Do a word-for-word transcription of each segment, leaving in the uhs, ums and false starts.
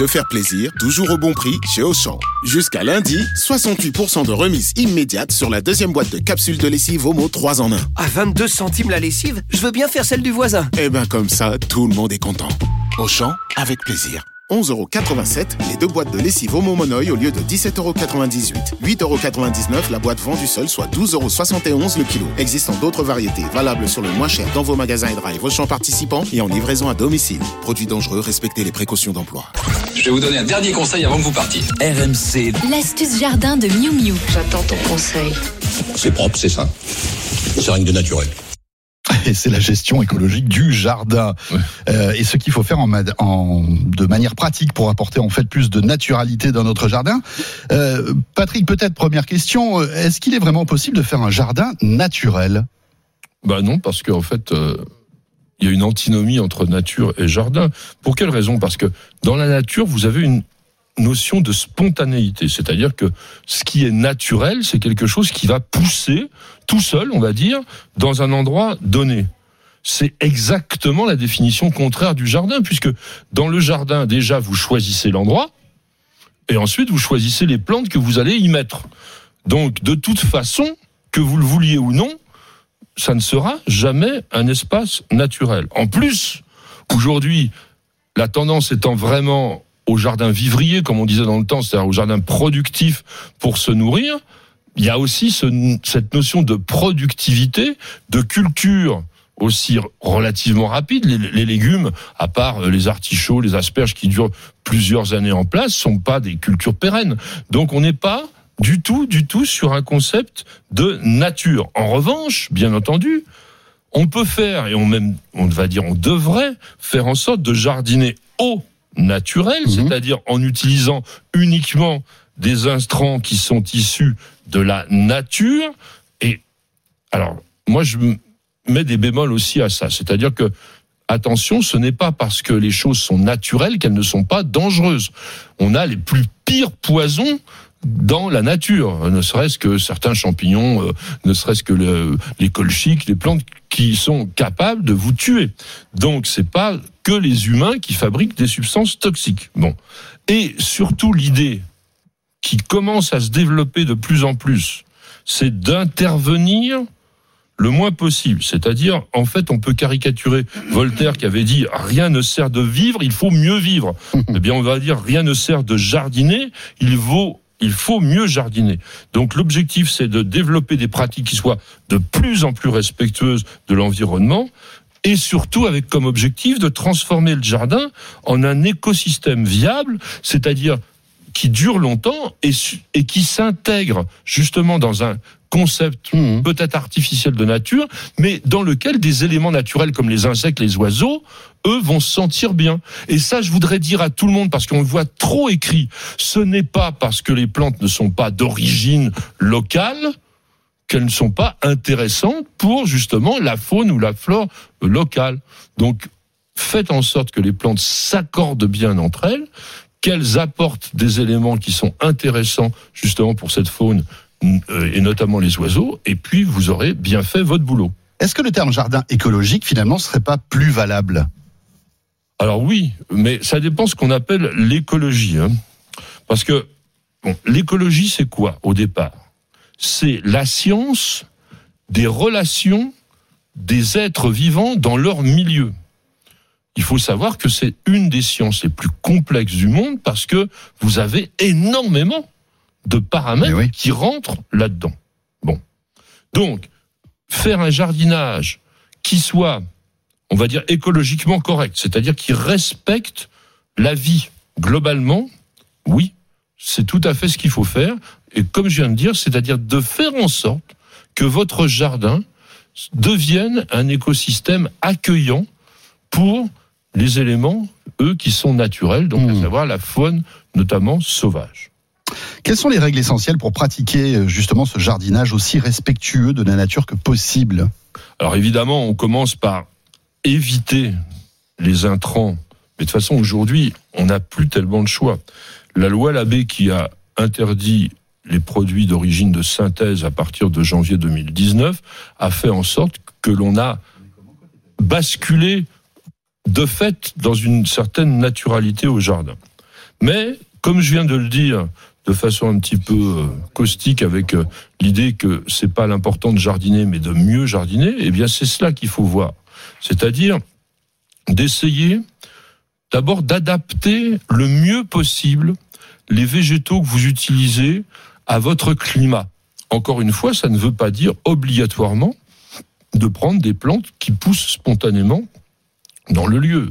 Se faire plaisir, toujours au bon prix chez Auchan. Jusqu'à lundi, soixante-huit pour cent de remise immédiate sur la deuxième boîte de capsules de lessive Omo trois en un. À vingt-deux centimes la lessive, je veux bien faire celle du voisin. Eh ben comme ça, tout le monde est content. Auchan, avec plaisir. onze euros quatre-vingt-sept, les deux boîtes de lessive Omo Monoï au lieu de dix-sept euros quatre-vingt-dix-huit. huit euros quatre-vingt-dix-neuf la boîte vendue seule, soit douze euros soixante et onze le kilo. Existant d'autres variétés, valables sur le moins cher dans vos magasins et drive Auchan participants et en livraison à domicile. Produits dangereux, respectez les précautions d'emploi. Je vais vous donner un dernier conseil avant que vous partiez. R M C. L'astuce jardin de Miu Miu. J'attends ton conseil. C'est propre, c'est sain. C'est rien de naturel. Et c'est la gestion écologique du jardin. Ouais. Euh, et ce qu'il faut faire en, en, de manière pratique pour apporter en fait plus de naturalité dans notre jardin. Euh, Patrick, peut-être première question, est-ce qu'il est vraiment possible de faire un jardin naturel ? Bah non, parce qu'en fait, euh, il y a une antinomie entre nature et jardin. Pour quelle raison ? Parce que dans la nature, vous avez une notion de spontanéité, c'est-à-dire que ce qui est naturel, c'est quelque chose qui va pousser tout seul, on va dire, dans un endroit donné. C'est exactement la définition contraire du jardin, puisque dans le jardin, déjà, vous choisissez l'endroit, et ensuite, vous choisissez les plantes que vous allez y mettre. Donc, de toute façon, que vous le vouliez ou non, ça ne sera jamais un espace naturel. En plus, aujourd'hui, la tendance étant vraiment au jardin vivrier, comme on disait dans le temps, c'est-à-dire au jardin productif pour se nourrir, il y a aussi ce, cette notion de productivité, de culture aussi relativement rapide. Les, les légumes, à part les artichauts, les asperges qui durent plusieurs années en place, sont pas des cultures pérennes. Donc on n'est pas du tout, du tout sur un concept de nature. En revanche, bien entendu, on peut faire, et on même, on va dire, on devrait faire en sorte de jardiner au naturel, mmh. c'est-à-dire en utilisant uniquement des intrants qui sont issus de la nature. Et alors, moi, je mets des bémols aussi à ça, c'est-à-dire que attention, ce n'est pas parce que les choses sont naturelles qu'elles ne sont pas dangereuses. On a les plus pires poisons dans la nature, ne serait-ce que certains champignons, euh, ne serait-ce que le, les colchiques, les plantes qui sont capables de vous tuer. Donc c'est pas que les humains qui fabriquent des substances toxiques. Bon. Et surtout l'idée qui commence à se développer de plus en plus, c'est d'intervenir le moins possible. C'est-à-dire, en fait, on peut caricaturer Voltaire qui avait dit « rien ne sert de vivre, il faut mieux vivre ». Eh bien, on va dire « rien ne sert de jardiner, il vaut il faut mieux jardiner ». Donc l'objectif, c'est de développer des pratiques qui soient de plus en plus respectueuses de l'environnement et surtout avec comme objectif de transformer le jardin en un écosystème viable, c'est-à-dire qui dure longtemps et, et qui s'intègre justement dans un concept mmh. peut-être artificiel de nature, mais dans lequel des éléments naturels comme les insectes, les oiseaux, eux, vont se sentir bien. Et ça, je voudrais dire à tout le monde, parce qu'on le voit trop écrit, ce n'est pas parce que les plantes ne sont pas d'origine locale qu'elles ne sont pas intéressantes pour justement la faune ou la flore locale. Donc, faites en sorte que les plantes s'accordent bien entre elles, qu'elles apportent des éléments qui sont intéressants justement pour cette faune et notamment les oiseaux, et puis vous aurez bien fait votre boulot. Est-ce que le terme jardin écologique, finalement, ne serait pas plus valable ? Alors oui, mais ça dépend ce qu'on appelle l'écologie. Hein. Parce que bon, l'écologie, c'est quoi au départ ? C'est la science des relations des êtres vivants dans leur milieu. Il faut savoir que c'est une des sciences les plus complexes du monde parce que vous avez énormément de paramètres oui. qui rentrent là-dedans. Bon. Donc, faire un jardinage qui soit, on va dire, écologiquement correct, c'est-à-dire qui respecte la vie globalement, oui, c'est tout à fait ce qu'il faut faire. Et comme je viens de dire, c'est-à-dire de faire en sorte que votre jardin devienne un écosystème accueillant pour les éléments, eux, qui sont naturels, donc mmh. à savoir la faune, notamment sauvage. Quelles sont les règles essentielles pour pratiquer justement ce jardinage aussi respectueux de la nature que possible ? Alors évidemment, on commence par éviter les intrants. Mais de toute façon, aujourd'hui, on n'a plus tellement de choix. La loi Labbé qui a interdit les produits d'origine de synthèse à partir de janvier deux mille dix-neuf a fait en sorte que l'on a basculé de fait dans une certaine naturalité au jardin. Mais, comme je viens de le dire, de façon un petit peu euh, caustique, avec euh, l'idée que c'est pas l'important de jardiner, mais de mieux jardiner, eh bien, c'est cela qu'il faut voir. C'est-à-dire d'essayer, d'abord, d'adapter le mieux possible les végétaux que vous utilisez à votre climat. Encore une fois, ça ne veut pas dire obligatoirement de prendre des plantes qui poussent spontanément dans le lieu.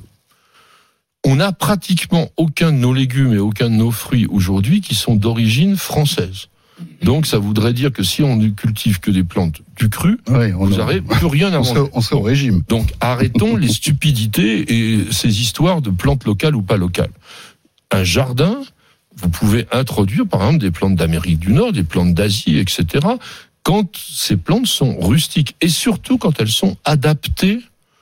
On n'a pratiquement aucun de nos légumes et aucun de nos fruits aujourd'hui qui sont d'origine française. Donc ça voudrait dire que si on ne cultive que des plantes du cru, oui, vous n'aurez plus rien à on manger. Serait, on serait au régime. Donc arrêtons les stupidités et ces histoires de plantes locales ou pas locales. Un jardin, vous pouvez introduire par exemple des plantes d'Amérique du Nord, des plantes d'Asie, et cetera, quand ces plantes sont rustiques et surtout quand elles sont adaptées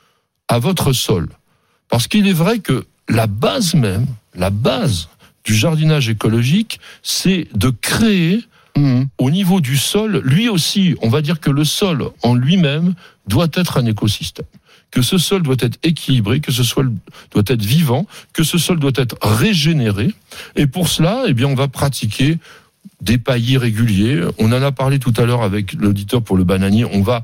à votre sol. Parce qu'il est vrai que la base même, la base du jardinage écologique, c'est de créer mmh. au niveau du sol, lui aussi, on va dire que le sol en lui-même doit être un écosystème. Que ce sol doit être équilibré, que ce sol doit être vivant, que ce sol doit être régénéré. Et pour cela, eh bien, on va pratiquer des paillis réguliers. On en a parlé tout à l'heure avec l'auditeur pour le bananier. On va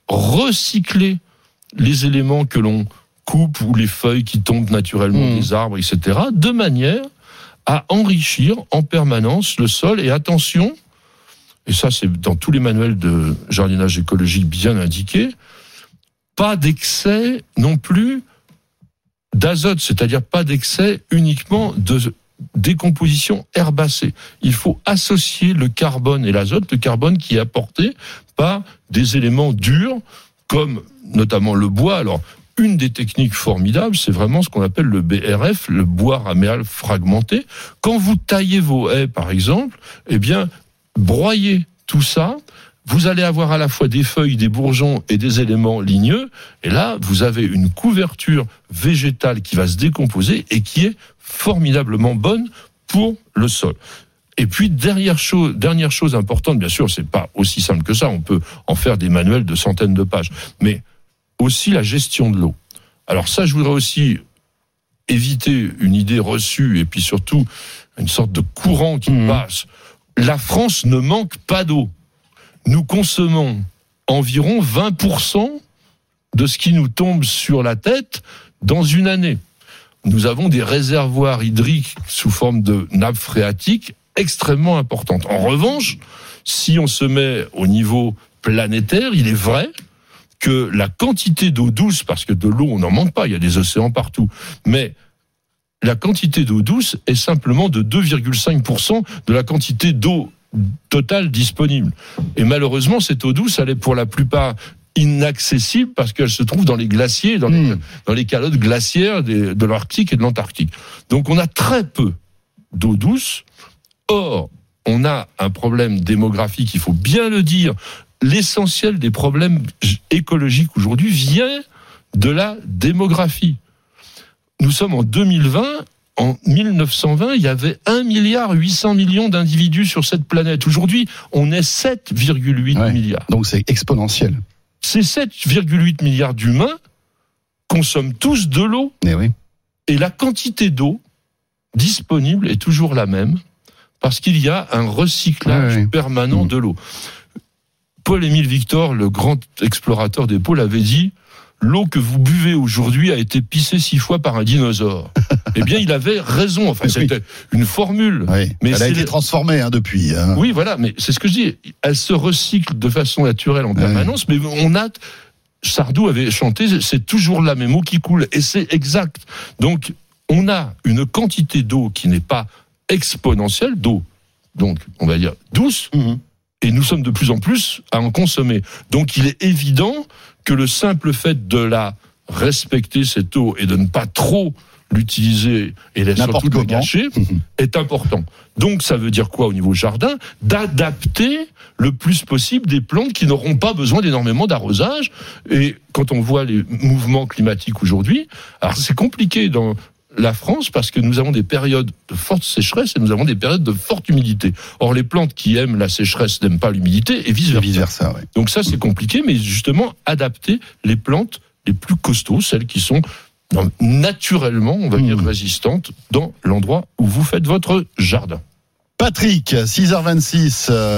recycler les éléments que l'on coupe ou les feuilles qui tombent naturellement mmh. des arbres, et cetera, de manière à enrichir en permanence le sol. Et attention, et ça c'est dans tous les manuels de jardinage écologique bien indiqué, pas d'excès non plus d'azote, c'est-à-dire pas d'excès uniquement de décomposition herbacée. Il faut associer le carbone et l'azote, le carbone qui est apporté par des éléments durs, comme notamment le bois. Alors, une des techniques formidables, c'est vraiment ce qu'on appelle le B R F, le bois raméal fragmenté. Quand vous taillez vos haies, par exemple, eh bien, broyez tout ça. Vous allez avoir à la fois des feuilles, des bourgeons et des éléments ligneux. Et là, vous avez une couverture végétale qui va se décomposer et qui est formidablement bonne pour le sol. Et puis, dernière chose, dernière chose importante, bien sûr, c'est pas aussi simple que ça. On peut en faire des manuels de centaines de pages. Mais aussi la gestion de l'eau. Alors ça, je voudrais aussi éviter une idée reçue et puis surtout une sorte de courant qui mmh. passe. La France ne manque pas d'eau. Nous consommons environ vingt pour cent de ce qui nous tombe sur la tête dans une année. Nous avons des réservoirs hydriques sous forme de nappes phréatiques extrêmement importantes. En revanche, si on se met au niveau planétaire, il est vrai que la quantité d'eau douce, parce que de l'eau on n'en manque pas, il y a des océans partout, mais la quantité d'eau douce est simplement de deux virgule cinq pour cent de la quantité d'eau totale disponible. Et malheureusement, cette eau douce, elle est pour la plupart inaccessible parce qu'elle se trouve dans les glaciers, dans les, mmh. dans les calottes glaciaires des, de l'Arctique et de l'Antarctique. Donc on a très peu d'eau douce. Or, on a un problème démographique, il faut bien le dire. L'essentiel des problèmes écologiques aujourd'hui vient de la démographie. Nous sommes en deux mille vingt. En mille neuf cent vingt, il y avait un milliard huit cents millions d'individus sur cette planète. Aujourd'hui, on est sept virgule huit ouais, milliards. Donc c'est exponentiel. Ces sept virgule huit milliards d'humains consomment tous de l'eau. Et, oui. Et la quantité d'eau disponible est toujours la même parce qu'il y a un recyclage ouais, ouais. permanent mmh. de l'eau. Paul-Émile Victor, le grand explorateur des pôles, avait dit « L'eau que vous buvez aujourd'hui a été pissée six fois par un dinosaure. » Eh bien, il avait raison. Enfin, c'était oui. une formule. Oui. Mais elle a été transformée hein, depuis. Hein. Oui, voilà. Mais c'est ce que je dis. Elle se recycle de façon naturelle en permanence. Oui. Mais on a... Sardou avait chanté « C'est toujours la même eau qui coule. » Et c'est exact. Donc, on a une quantité d'eau qui n'est pas exponentielle, d'eau, donc, on va dire, douce, mmh. et nous sommes de plus en plus à en consommer. Donc, il est évident que le simple fait de la respecter, cette eau, et de ne pas trop l'utiliser et la, surtout la gâcher, mmh. est important. Donc, ça veut dire quoi au niveau jardin ? D'adapter le plus possible des plantes qui n'auront pas besoin d'énormément d'arrosage. Et quand on voit les mouvements climatiques aujourd'hui, alors c'est compliqué dans la France parce que nous avons des périodes de forte sécheresse et nous avons des périodes de forte humidité. Or, les plantes qui aiment la sécheresse n'aiment pas l'humidité et vice-versa. Vice versa, ouais. Donc ça, c'est compliqué, mais justement, adapter les plantes les plus costauds, celles qui sont non, naturellement, on va Mmh. dire résistante dans l'endroit où vous faites votre jardin. Patrick, six heures vingt-six. Euh